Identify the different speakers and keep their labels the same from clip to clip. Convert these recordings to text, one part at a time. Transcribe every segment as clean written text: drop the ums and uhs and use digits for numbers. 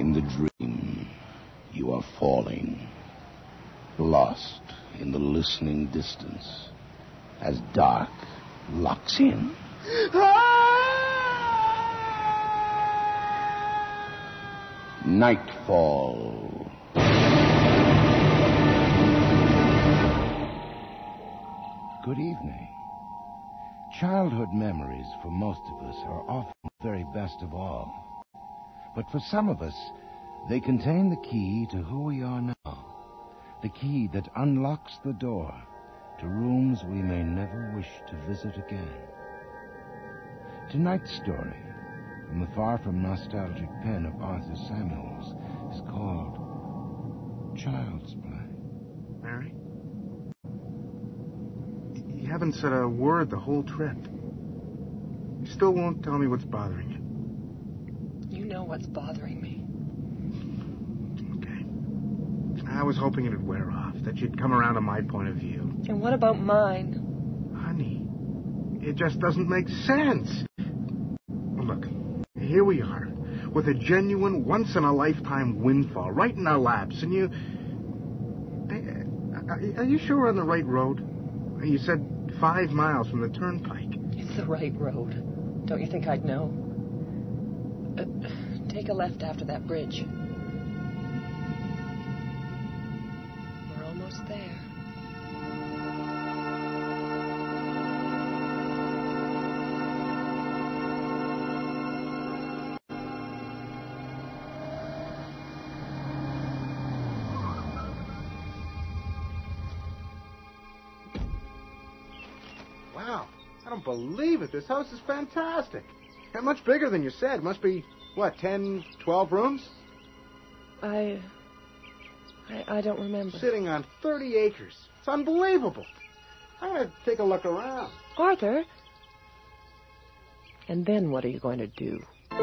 Speaker 1: In the dream, you are falling, lost in the listening distance, as dark locks in. Nightfall. Good evening. Childhood memories for most of us are often the very best of all. But for some of us, they contain the key to who we are now. The key that unlocks the door to rooms we may never wish to visit again. Tonight's story, from the far from nostalgic pen of Arthur Samuels, is called Child's Play.
Speaker 2: Mary? You haven't said a word the whole trip. You still won't tell me what's bothering you.
Speaker 3: You know what's bothering me.
Speaker 2: Okay. I was hoping it'd wear off, that you'd come around to my point of view.
Speaker 3: And what about mine?
Speaker 2: Honey, it just doesn't make sense. Look, here we are, with a genuine, once-in-a-lifetime windfall right in our laps, and you... Are you sure we're on the right road? You said 5 miles from the turnpike.
Speaker 3: It's the right road. Don't you think I'd know? Take a left after that bridge. We're almost there.
Speaker 2: Wow, I don't believe it. This house is fantastic. And much bigger than you said. Must be, 10, 12 rooms?
Speaker 3: I don't remember.
Speaker 2: Sitting on 30 acres. It's unbelievable. I'm going to take a look around.
Speaker 3: Arthur? And then what are you going to do?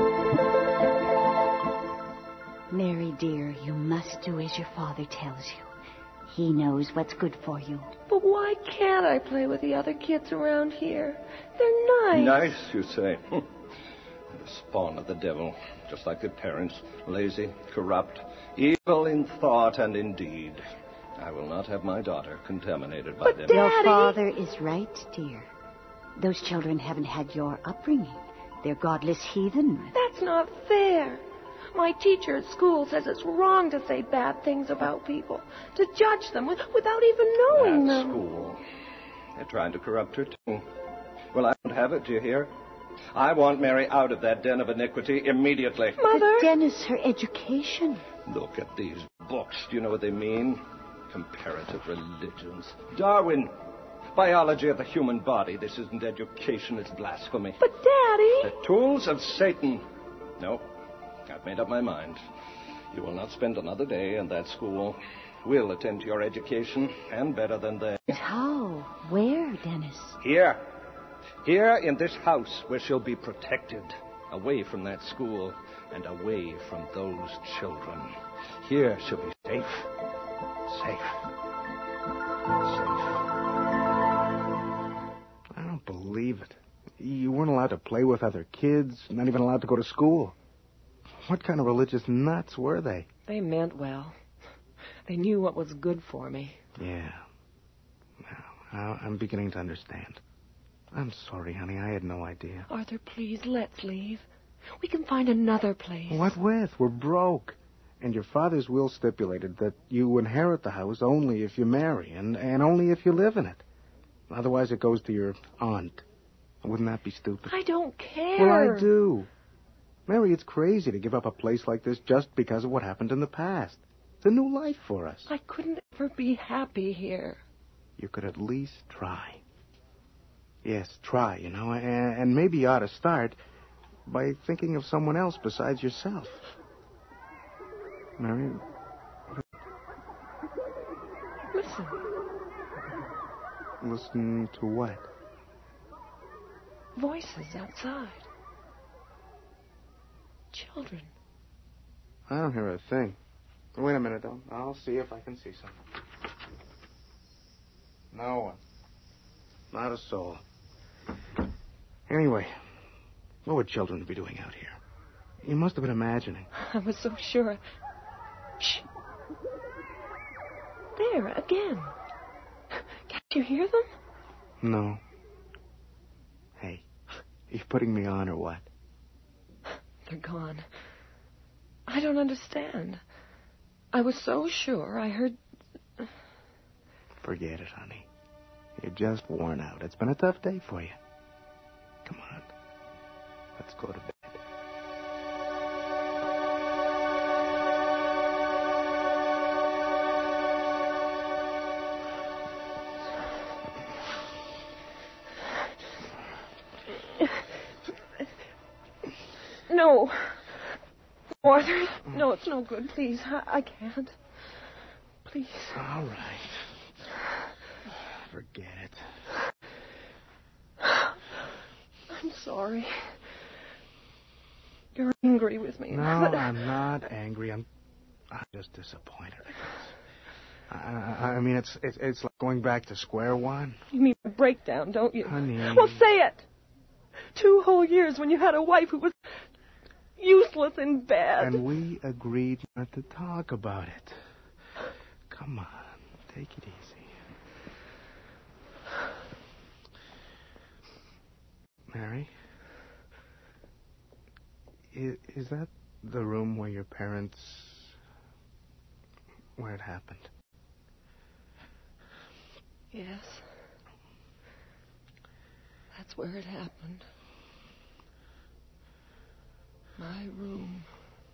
Speaker 4: Mary, dear, you must do as your father tells you. He knows what's good for you.
Speaker 3: But why can't I play with the other kids around here? They're nice.
Speaker 5: Nice, you say? The spawn of the devil, just like their parents. Lazy, corrupt, evil in thought and in deed. I will not have my daughter contaminated by them.
Speaker 3: Daddy!
Speaker 4: Your father is right, dear. Those children haven't had your upbringing. They're godless heathen.
Speaker 3: That's not fair. My teacher at school says it's wrong to say bad things about people, to judge them without even knowing
Speaker 5: At
Speaker 3: them.
Speaker 5: school. They're trying to corrupt her, too. Well, I don't have it, do you hear? I want Mary out of that den of iniquity immediately.
Speaker 3: Mother?
Speaker 4: But Dennis, her education.
Speaker 5: Look at these books. Do you know what they mean? Comparative religions. Darwin. Biology of the human body. This isn't education, it's blasphemy.
Speaker 3: But, Daddy...
Speaker 5: The tools of Satan. No, I've made up my mind. You will not spend another day in that school. We'll attend to your education, and better than they.
Speaker 4: But how? Where, Dennis?
Speaker 5: Here. Here in this house where she'll be protected. Away from that school and away from those children. Here she'll be safe. Safe.
Speaker 2: I don't believe it. You weren't allowed to play with other kids, not even allowed to go to school. What kind of religious nuts were they?
Speaker 3: They meant well. They knew what was good for me.
Speaker 2: Yeah. Now, I'm beginning to understand. I'm sorry, honey. I had no idea.
Speaker 3: Arthur, please, let's leave. We can find another place.
Speaker 2: What with? We're broke. And your father's will stipulated that you inherit the house only if you marry, and only if you live in it. Otherwise, it goes to your aunt. Wouldn't that be stupid?
Speaker 3: I don't care.
Speaker 2: Well, I do. Mary, it's crazy to give up a place like this just because of what happened in the past. It's a new life for us.
Speaker 3: I couldn't ever be happy here.
Speaker 2: You could at least try. Yes, try, and maybe you ought to start by thinking of someone else besides yourself. Mary...
Speaker 3: Listen.
Speaker 2: Listen to what?
Speaker 3: Voices outside. Children.
Speaker 2: I don't hear a thing. Wait a minute, though. I'll see if I can see something. No one. Not a soul. Anyway, what would children be doing out here? You must have been imagining.
Speaker 3: I was so sure. Shh. There, again. Can't you hear them?
Speaker 2: No. Hey, you putting me on or what?
Speaker 3: They're gone. I don't understand. I was so sure I heard...
Speaker 2: Forget it, honey. You're just worn out. It's been a tough day for you. Come on. Let's go to bed.
Speaker 3: No. Arthur, no, it's no good. Please, I can't. Please.
Speaker 2: All right. Forget it.
Speaker 3: I'm sorry. You're angry with me.
Speaker 2: No, I'm not angry. I'm just disappointed, I guess. I mean, it's like going back to square one.
Speaker 3: You mean a breakdown, don't you?
Speaker 2: Honey.
Speaker 3: Well, say it. 2 whole years when you had a wife who was useless and bad.
Speaker 2: And we agreed not to talk about it. Come on, take it easy. Mary? Is that the room where your parents... where it happened?
Speaker 3: Yes. That's where it happened. My room.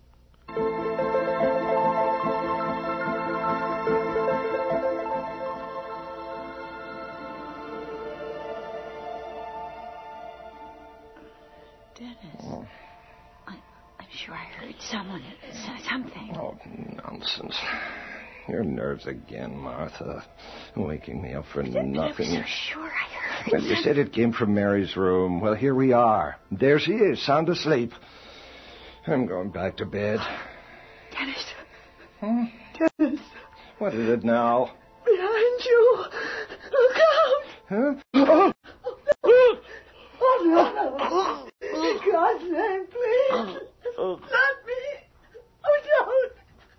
Speaker 4: Dennis. Oh. I'm sure I heard someone say something.
Speaker 5: Oh, nonsense. Your nerves again, Martha. Waking me up for nothing.
Speaker 4: I'm so sure I heard
Speaker 5: Well, you said it came from Mary's room. Well, here we are. There she is, sound asleep. I'm going back to bed.
Speaker 4: Dennis.
Speaker 5: Huh?
Speaker 3: Dennis.
Speaker 5: What is it now?
Speaker 3: Behind you. Look out.
Speaker 5: Huh?
Speaker 3: Oh, no. In God's name, please. Not me. Oh, don't.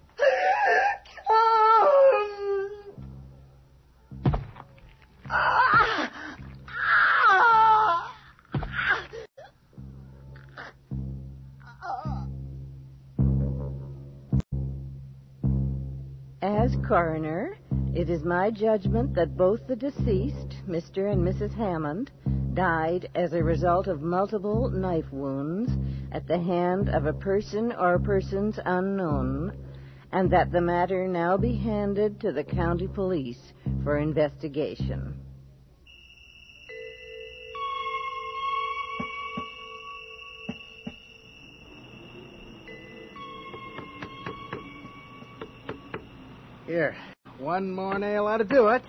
Speaker 6: As coroner, it is my judgment that both the deceased, Mr. and Mrs. Hammond, died as a result of multiple knife wounds at the hand of a person or persons unknown, and that the matter now be handed to the county police for investigation.
Speaker 2: Here, one more nail ought to do it.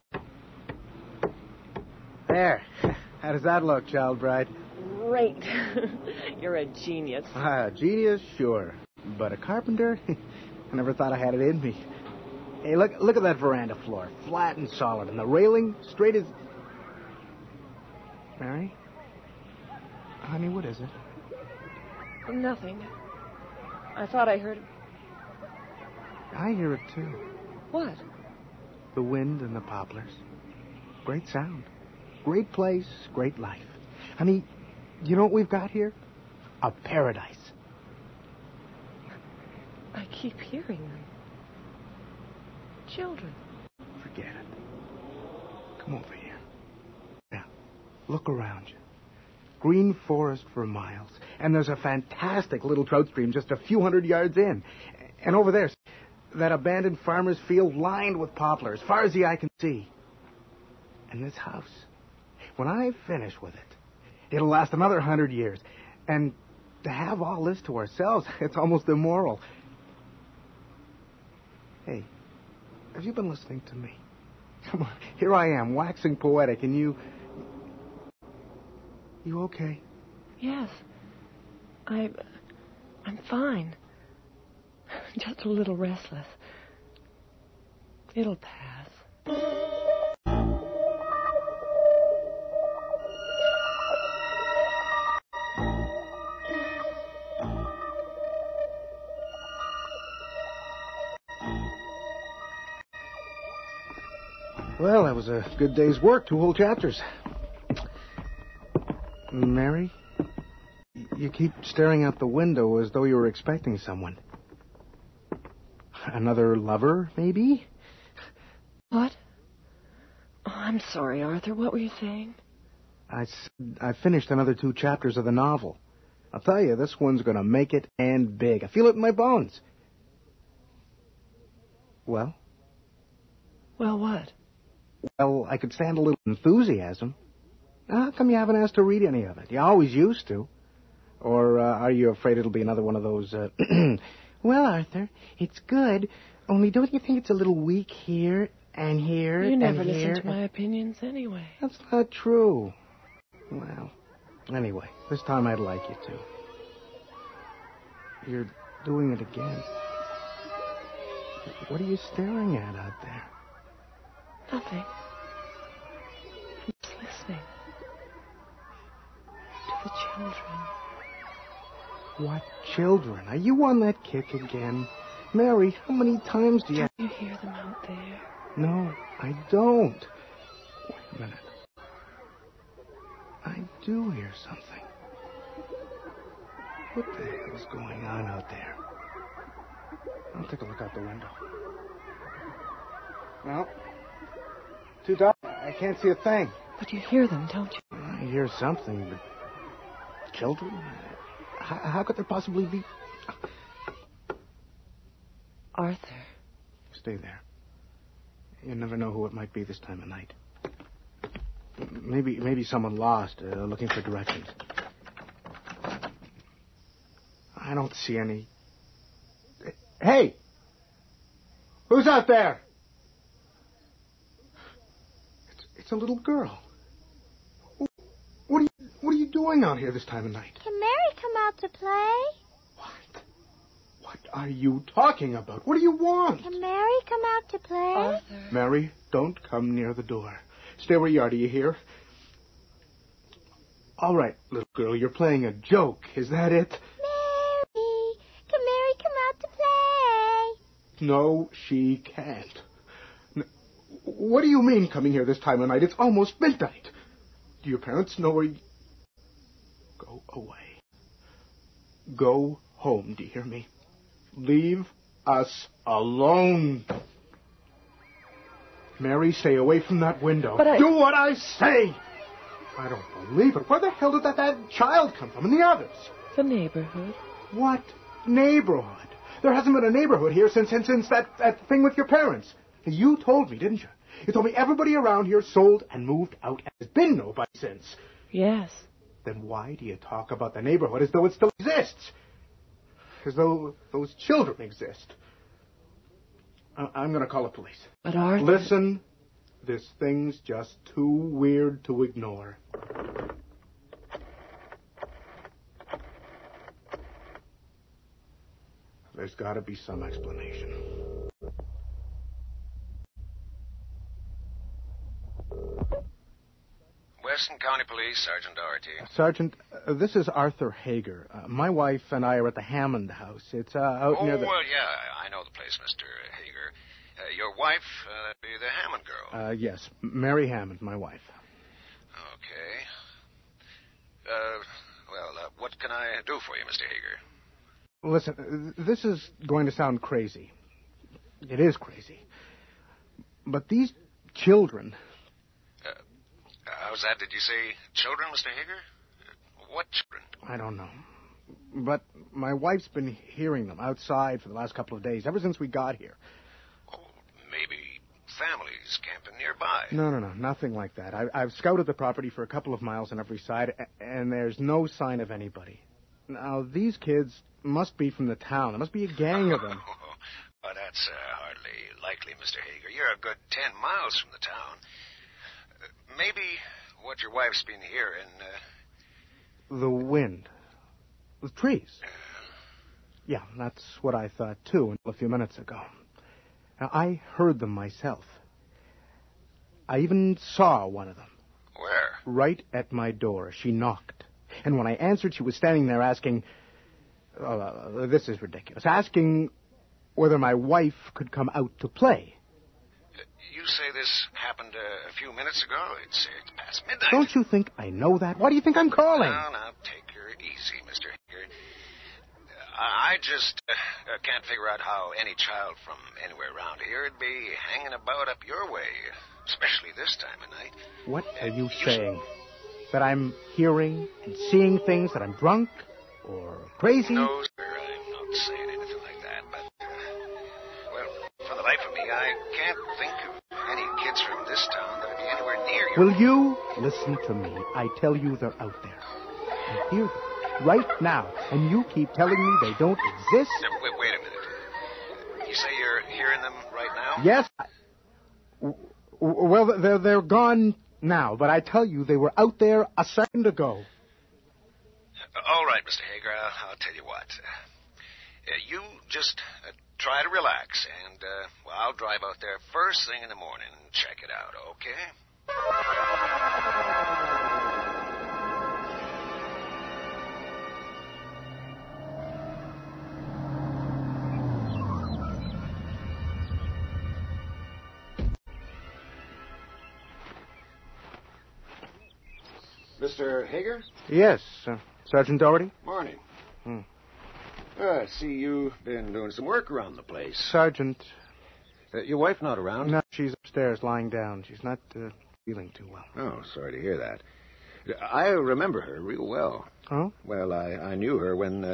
Speaker 2: There. How does that look, child bride?
Speaker 3: Great. You're a genius.
Speaker 2: Genius, sure. But a carpenter? I never thought I had it in me. Hey, look at that veranda floor. Flat and solid. And the railing straight as... Mary? Honey, what is it?
Speaker 3: Nothing. I thought I heard...
Speaker 2: I hear it, too.
Speaker 3: What?
Speaker 2: The wind and the poplars. Great sound. Great place, great life. Honey, you know what we've got here? A paradise.
Speaker 3: I keep hearing them. Children.
Speaker 2: Forget it. Come over here. Now, look around you. Green forest for miles. And there's a fantastic little trout stream just a few hundred yards in. And over there, that abandoned farmer's field lined with poplar as far as the eye can see. And this house, when I finish with it, it'll last another 100 years. And to have all this to ourselves, it's almost immoral. Hey, have you been listening to me? Come on, here I am, waxing poetic, and you... You okay?
Speaker 3: Yes. I'm fine. Just a little restless. It'll pass.
Speaker 2: Well, that was a good day's work. 2 whole chapters. Mary, you keep staring out the window as though you were expecting someone. Another lover, maybe?
Speaker 3: What? Oh, I'm sorry, Arthur. What were you saying?
Speaker 2: I finished another 2 chapters of the novel. I'll tell you, this one's going to make it and big. I feel it in my bones. Well?
Speaker 3: Well, what?
Speaker 2: Well, I could stand a little enthusiasm. How come you haven't asked to read any of it? You always used to. Or are you afraid it'll be another one of those, Well, Arthur, it's good, only don't you think it's a little weak here and here
Speaker 3: You never
Speaker 2: and here?
Speaker 3: listen to my opinions anyway.
Speaker 2: That's not true. Well, anyway, this time I'd like you to. You're doing it again. What are you staring at out there?
Speaker 3: Nothing. I'm just listening. To the children.
Speaker 2: What children? Are you on that kick again? Mary, how many times do you...
Speaker 3: Don't you hear them out there?
Speaker 2: No, I don't. Wait a minute. I do hear something. What the hell's going on out there? I'll take a look out the window. Well, too dark. I can't see a thing.
Speaker 3: But you hear them, don't you?
Speaker 2: I hear something, but... Children? How could there possibly be...
Speaker 3: Arthur.
Speaker 2: Stay there. You never know who it might be this time of night. Maybe someone lost, looking for directions. I don't see any... Hey! Who's out there? It's a little girl. What are you doing out here this time of night?
Speaker 7: Can Mary come out to play?
Speaker 2: What are you talking about? What do you want?
Speaker 7: Can Mary come out to play?
Speaker 3: Arthur.
Speaker 2: Mary, don't come near the door. Stay where you are, do you hear? All right, little girl, you're playing a joke. Is that it?
Speaker 7: Mary, can Mary come out to play?
Speaker 2: No, she can't. What do you mean coming here this time of night? It's almost midnight. Do your parents know where you... Go away. Go home, do you hear me? Leave us alone. Mary, stay away from that window.
Speaker 3: But
Speaker 2: Do what I say! I don't believe it. Where the hell did that child come from and the others?
Speaker 3: The neighborhood.
Speaker 2: What neighborhood? There hasn't been a neighborhood here since that thing with your parents. You told me, didn't you? You told me everybody around here sold and moved out, and there's been nobody since.
Speaker 3: Yes.
Speaker 2: Then why do you talk about the neighborhood as though it still exists? As though those children exist. I'm going to call the police.
Speaker 3: But Arthur...
Speaker 2: Listen, this thing's just too weird to ignore. There's got to be some explanation.
Speaker 8: Weston County Police, Sergeant Doherty.
Speaker 2: Sergeant, this is Arthur Hager. My wife and I are at the Hammond house. It's out near the...
Speaker 8: well, yeah, I know the place, Mr. Hager. Your wife, that'd be the Hammond girl.
Speaker 2: Yes, Mary Hammond, my wife.
Speaker 8: Okay. What can I do for you, Mr. Hager?
Speaker 2: Listen, this is going to sound crazy. It is crazy. But these children...
Speaker 8: how's that? Did you say children, Mr. Hager? What children?
Speaker 2: I don't know. But my wife's been hearing them outside for the last couple of days, ever since we got here.
Speaker 8: Oh, maybe families camping nearby.
Speaker 2: No, nothing like that. I've scouted the property for a couple of miles on every side, and there's no sign of anybody. Now, these kids must be from the town. There must be a gang of them.
Speaker 8: Well, that's hardly likely, Mr. Hager. You're a good 10 miles from the town. Maybe what your wife's been hearing...
Speaker 2: The wind. The trees. Yeah, that's what I thought, too, until a few minutes ago. Now, I heard them myself. I even saw one of them.
Speaker 8: Where?
Speaker 2: Right at my door. She knocked. And when I answered, she was standing there asking... this is ridiculous. Asking whether my wife could come out to play.
Speaker 8: You say this happened a few minutes ago? It's past midnight.
Speaker 2: Don't you think I know that? Why do you think I'm calling?
Speaker 8: Now, take her easy, Mr. Hager. I just can't figure out how any child from anywhere around here would be hanging about up your way, especially this time of night.
Speaker 2: What are you saying? That I'm hearing and seeing things, that I'm drunk or crazy?
Speaker 8: No, sir, I'm not saying anything like that, but, well, for the life of me, I can't think of any kids from this town that would be anywhere near you.
Speaker 2: Will you listen to me? I tell you they're out there. I hear them right now, and you keep telling me they don't exist?
Speaker 8: Wait a minute. You say you're hearing them right now?
Speaker 2: Yes. Well, they're gone now, but I tell you, they were out there a second ago.
Speaker 8: All right, Mr. Hager, I'll tell you what. You just try to relax, and I'll drive out there first thing in the morning and check it out, okay?
Speaker 5: Mr. Hager?
Speaker 2: Yes, Sergeant Doherty?
Speaker 5: Morning. I see you've been doing some work around the place.
Speaker 2: Sergeant.
Speaker 5: Your wife not around?
Speaker 2: No, she's upstairs lying down. She's not feeling too well.
Speaker 5: Oh, sorry to hear that. I remember her real well.
Speaker 2: Oh?
Speaker 5: Well, I knew her when,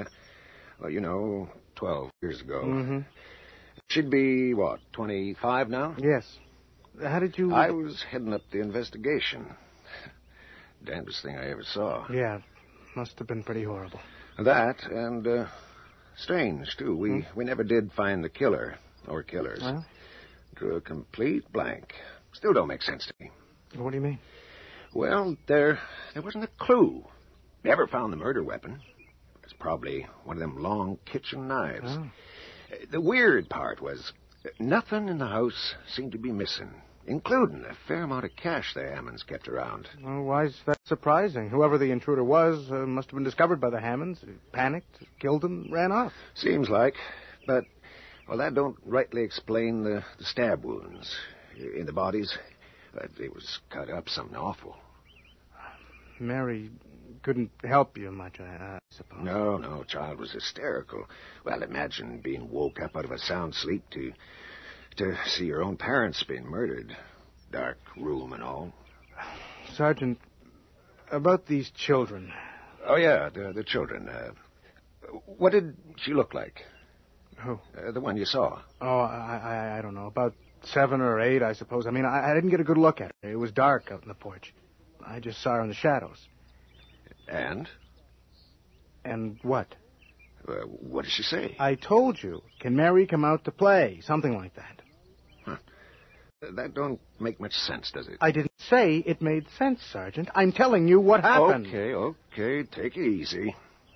Speaker 5: 12 years ago.
Speaker 2: Mm-hmm.
Speaker 5: She'd be, 25 now?
Speaker 2: Yes. How did you...
Speaker 5: I was heading up the investigation. Damnedest thing I ever saw.
Speaker 2: Yeah, must have been pretty horrible.
Speaker 5: That, and strange, too. We never did find the killer, or killers.
Speaker 2: Well?
Speaker 5: Drew a complete blank. Still don't make sense to me.
Speaker 2: What do you mean?
Speaker 5: Well, there wasn't a clue. Never found the murder weapon. It's probably one of them long kitchen knives.
Speaker 2: Oh.
Speaker 5: The weird part was nothing in the house seemed to be missing, including a fair amount of cash the Hammonds kept around.
Speaker 2: Well, why is that surprising? Whoever the intruder was must have been discovered by the Hammonds, panicked, killed them, ran off.
Speaker 5: Seems like. But, that don't rightly explain the stab wounds in the bodies. They was cut up something awful.
Speaker 2: Mary couldn't help you much, I suppose.
Speaker 5: No, child was hysterical. Well, imagine being woke up out of a sound sleep to see your own parents being murdered. Dark room and all.
Speaker 2: Sergeant, about these children.
Speaker 5: Oh, yeah, the children. What did she look like?
Speaker 2: Who?
Speaker 5: The one you saw.
Speaker 2: Oh, I don't know. About 7 or 8, I suppose. I mean, I didn't get a good look at her. It was dark out in the porch. I just saw her in the shadows.
Speaker 5: And?
Speaker 2: And what?
Speaker 5: What did she say?
Speaker 2: I told you. Can Mary come out to play? Something like that.
Speaker 5: Huh. That don't make much sense, does it?
Speaker 2: I didn't say it made sense, Sergeant. I'm telling you what happened.
Speaker 5: Okay. Take it easy.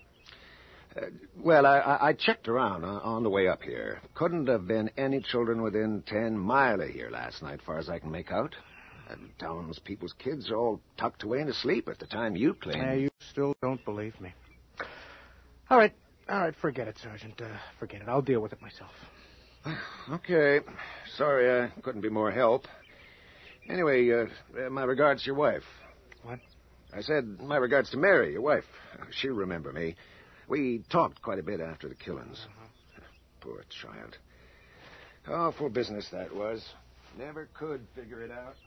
Speaker 5: I checked around on the way up here. Couldn't have been any children within 10 miles of here last night, far as I can make out. Townspeople's kids are all tucked away and asleep at the time you claim.
Speaker 2: You still don't believe me. All right, forget it, Sergeant. Forget it. I'll deal with it myself.
Speaker 5: Okay. Sorry I couldn't be more help. Anyway, my regards to your wife.
Speaker 2: What?
Speaker 5: I said my regards to Mary, your wife. She'll remember me. We talked quite a bit after the killings. Uh-huh. Poor child. Awful business that was. Never could figure it out.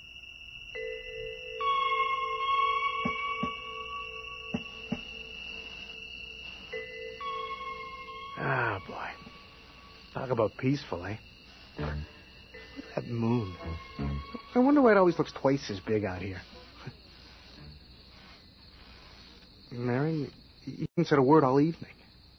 Speaker 2: Ah, boy. Talk about peaceful, eh? Look at that moon. I wonder why it always looks twice as big out here. Mary, you haven't said a word all evening.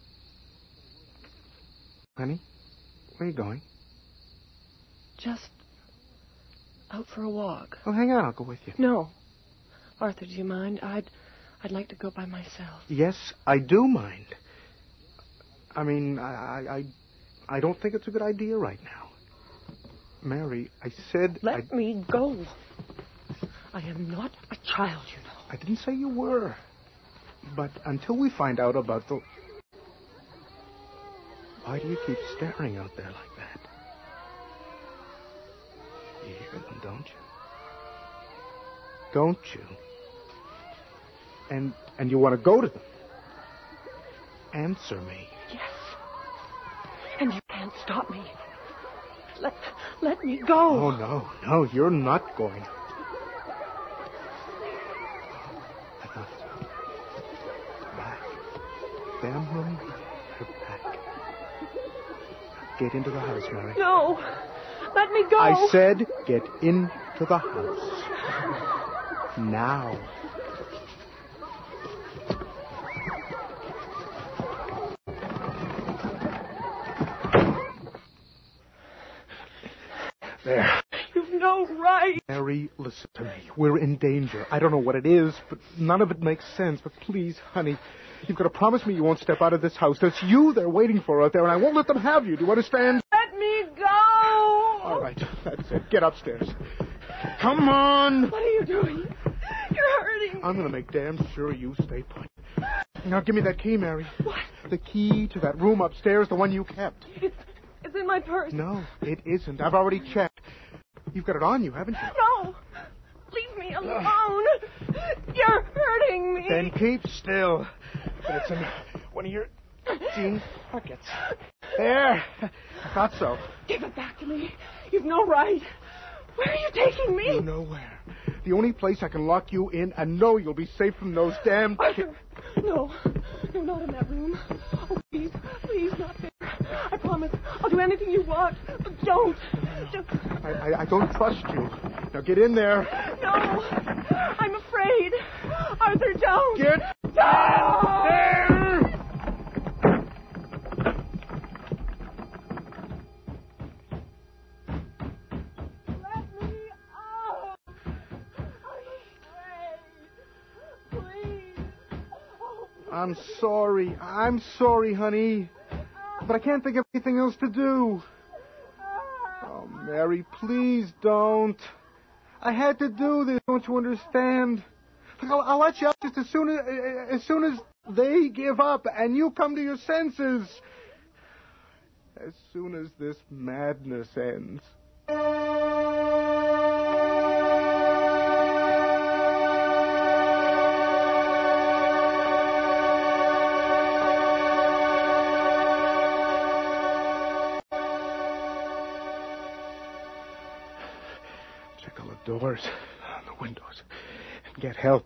Speaker 2: Honey, where are you going?
Speaker 3: Just out for a walk.
Speaker 2: Well, hang on, I'll go with you.
Speaker 3: No. Arthur, do you mind? I'd like to go by myself.
Speaker 2: Yes, I do mind. I mean, I don't think it's a good idea right now. Mary, I said...
Speaker 3: Let me go. I am not a child, you know.
Speaker 2: I didn't say you were. But until we find out about the... Why do you keep staring out there like that? them, don't you? Don't you? And you want to go to them? Answer me.
Speaker 3: Yes. And you can't stop me. Let me go.
Speaker 2: Oh, no, you're not going. Back. Damn them, they're back. Get into the house, Mary.
Speaker 3: No. Let me go.
Speaker 2: I said get into the house. Now. There.
Speaker 3: You've no right.
Speaker 2: Mary, listen to me. We're in danger. I don't know what it is, but none of it makes sense. But please, honey, you've got to promise me you won't step out of this house. There's you they're waiting for out there, and I won't let them have you. Do you understand?
Speaker 3: Let me go.
Speaker 2: All right, that's it. Get upstairs. Come on.
Speaker 3: What are you doing? You're hurting me.
Speaker 2: I'm going to make damn sure you stay put. Now, give me that key, Mary.
Speaker 3: What?
Speaker 2: The key to that room upstairs, the one you kept.
Speaker 3: It's in my purse.
Speaker 2: No, it isn't. I've already checked. You've got it on you, haven't you?
Speaker 3: No. Leave me alone. You're hurting me.
Speaker 2: Then keep still. It's in one of your jean pockets. There. I thought so.
Speaker 3: Give it back to me. You've no right. Where are you taking me?
Speaker 2: Nowhere. The only place I can lock you in and know you'll be safe from those damn
Speaker 3: Arthur. No, not in that room. Oh, please, not there. I promise. I'll do anything you want. But don't.
Speaker 2: I don't trust you. Now get in there.
Speaker 3: No. I'm afraid. Arthur, don't.
Speaker 2: Get down there!
Speaker 3: Let me out. I'm afraid. Please.
Speaker 2: I'm sorry, honey. But I can't think of anything else to do. Oh, Mary, please don't. I had to do this, don't you understand? I'll let you out just as soon as they give up and you come to your senses. As soon as this madness ends. Check all the doors and the windows and get help.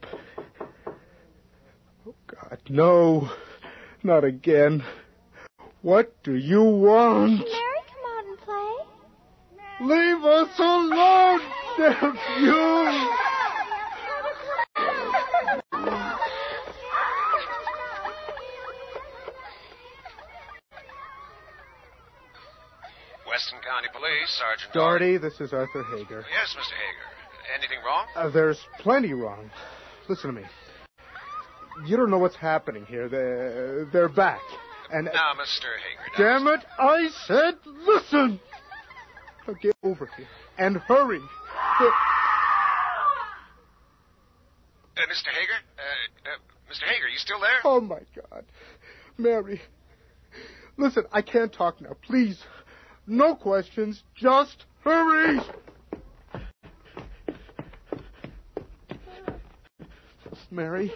Speaker 2: Oh, God, no. Not again. What do you want?
Speaker 7: Mary, come out and play.
Speaker 2: Leave us alone, damn you!
Speaker 8: Weston County Police, Sergeant
Speaker 2: Doherty, this is Arthur Hager.
Speaker 8: Yes, Mr. Hager. Anything wrong?
Speaker 2: There's plenty wrong. Listen to me. You don't know what's happening here. They're back. And
Speaker 8: Now, Mr. Hager.
Speaker 2: damn it, I said listen. Now get over here and hurry.
Speaker 8: Mr. Hager? Mr. Hager, you still there?
Speaker 2: Oh, my God. Mary. Listen, I can't talk now. Please. No questions. Just hurry. Mary.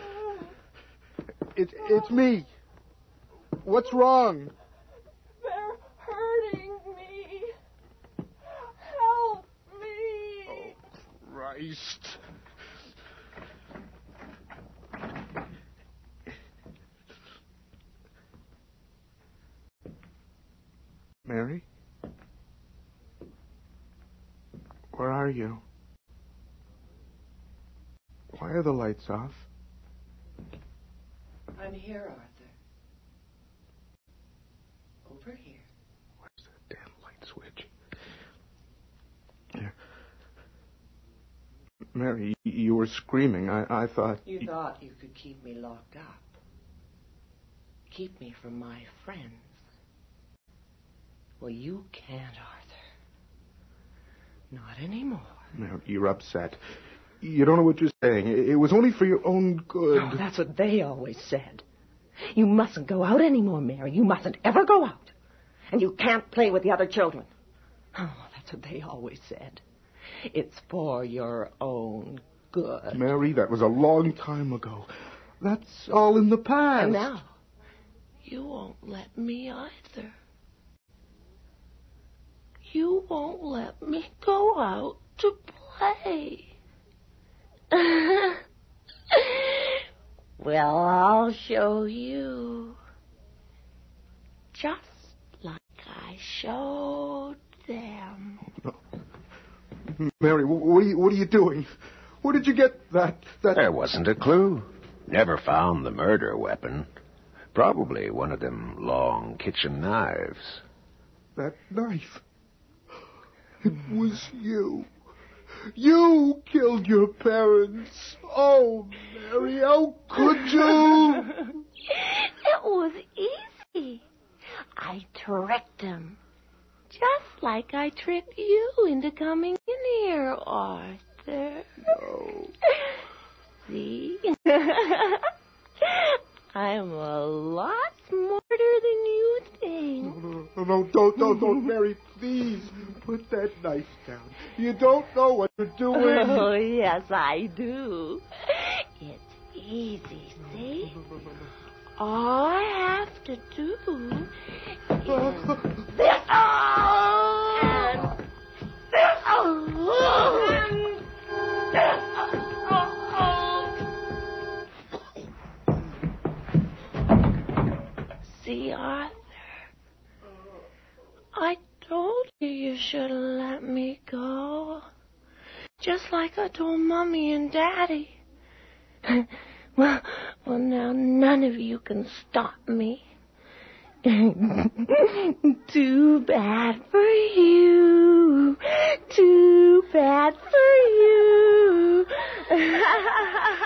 Speaker 2: It's me. What's wrong?
Speaker 3: They're hurting me. Help me.
Speaker 2: Oh, Christ. Mary? Where are you? Why are the lights off?
Speaker 9: I'm here, Arthur. Over here.
Speaker 2: Where's that damn light switch? Here. Mary, you were screaming. I thought...
Speaker 9: You thought you could keep me locked up. Keep me from my friends. Well, you can't, Arthur. Not anymore.
Speaker 2: Mary, you're upset. You don't know what you're saying. It was only for your own good.
Speaker 9: Oh, that's what they always said. You mustn't go out anymore, Mary. You mustn't ever go out. And you can't play with the other children. Oh, that's what they always said. It's for your own good.
Speaker 2: Mary, that was a long time ago. That's all in the past.
Speaker 3: And now, you won't let me either. You won't let me go out to play. Well, I'll show you. Just like I showed them.
Speaker 2: No. Mary, what are you doing? Where did you get that?
Speaker 8: There wasn't a clue. Never found the murder weapon. Probably one of them long kitchen knives.
Speaker 2: That knife. It was you. You killed your parents. Oh, Mary, how could you?
Speaker 3: It was easy. I tricked him. Just like I tricked you into coming in here, Arthur.
Speaker 2: No.
Speaker 3: See? I'm a lot smarter than you think.
Speaker 2: No, don't, Mary, please. Put that knife down. You don't know what you're doing.
Speaker 3: Oh, yes, I do. It's easy, see? All I have to do is this. And See, Arthur, I told you should have let me go. Just like I told Mommy and Daddy. Well, now none of you can stop me. Too bad for you. Too bad for you.